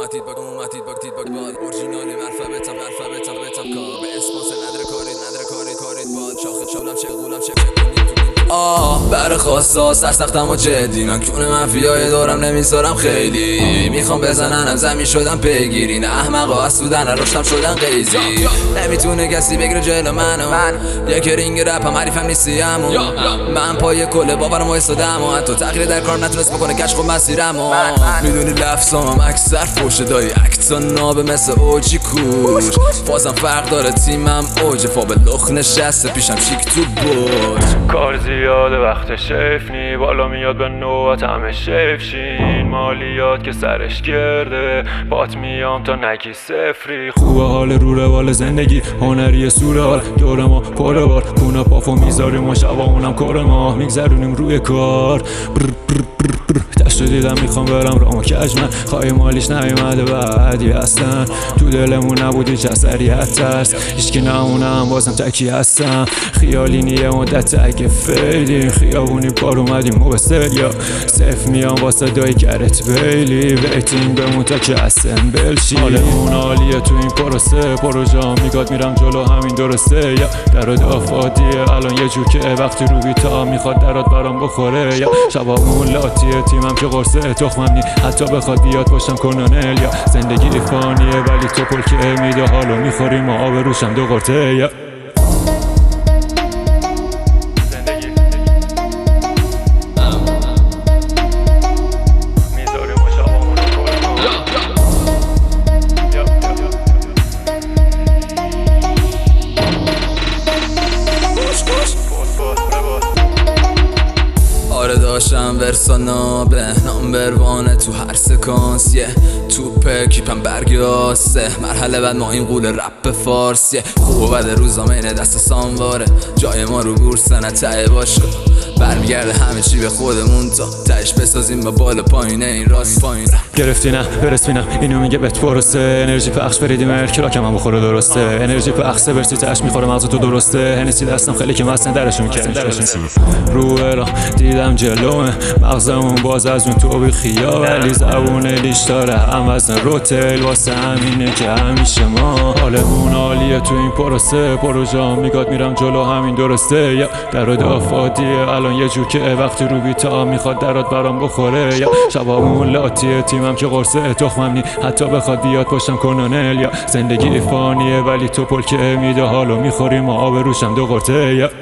اومدید باگ بال اورجینالی الفابتم کار به اسپانسر نداره کارید بال شاخه شولم چه قولم چه بر خواستا سرسختم و جدی من کونه مافیای دارم نمیذارم خیلی میخوام بزننم زمین شدم پیگیرین احمقا از سودن رشتم شدن قیزی نمیتونه کسی بگیره جلو منو یک رینگ رپم حریفم نیستیم من پای کل باورم وایسادم و حتی تغییر در کار نتونست بکنه کش خود مسیرمو میدونی لفظام اکثر فوش دایی اکتا نابه مثل اوجی کوش بازم فرق داره تیمم اوج فابل لخ نشسته پیشم شیک تو برج کار زیاده وقت شفنی بالا میاد به نوبت همه شفشین مالیات که سرش گرده بات میام تا نگی صفری خوبه حال رو روال زندگی هنری سوره حال دور ما پره بار کونه پافو میذاریم و شبا اونم کره ما میگذرونیم روی کار تشت دیدم میخوام برم رامو کج من خواهی مالیش نیومده بعدی هستن تو دلمون نبودی چه اثریت ترس هیچکی نمونم بازم تکی هستم خیالی نیه مدت اگه فیلیم خیابونی بار اومدیم و به سلیا صف میام واسه دای گرت بیلی ویتینگ بمون تا که اسمبل شی حال اون عالیه تو این پروژه میگاد میرم جلو همین درسته یا دراد آفادیه الان یه جو که وقتی رو بیتا میخواد درات برام بخوره یا شبابون لاتیه تیمم که قرصه تخمم نی حتی بخواد بیاد باشم کنانل یا زندگی فانیه ولی تو پل که میده حالو میخوریم و آب روشم دو قرطه یا داشتم ورسانابه نامبر وانه تو هر سکانس توپه کیپم برگاسته مرحله بعد ما این قول رپ فارسیه خوب و بد روزامه اینه دست سامواره جای ما رو بورسه نه ته باشگاه برمیگرده همه چی به خودمون تا تهش بسازیم با بالا پایینه این راست پایین گرفتی نه برسپینم اینو میگه بهت پرسته انرژی پخش فریدی مرکی راکم هم بخوره درسته انرژی پخش برسی تهش میخوره مغز تو درسته هنسی دستم خیلی که مستن درشون رو را دیدم جلومه مغزمون باز از اون تو بی خیال ولی زبون لیش داره هم از روتل واسه همینه که همیشه ما حالمون عالیه تو این پروژه میگاد میرم جلو همین درسته یا دراد آفادیه الان یه جو که وقتی رو بیتا میخواد درات برام بخوره یا شبابون لاتیه تیمم که قرصه تخمم نی حتی بخواد بیاد پاشم کنانل یا زندگی فانیه ولی تو پل که میده حالو میخوریم و آب روشم دو قرطه یا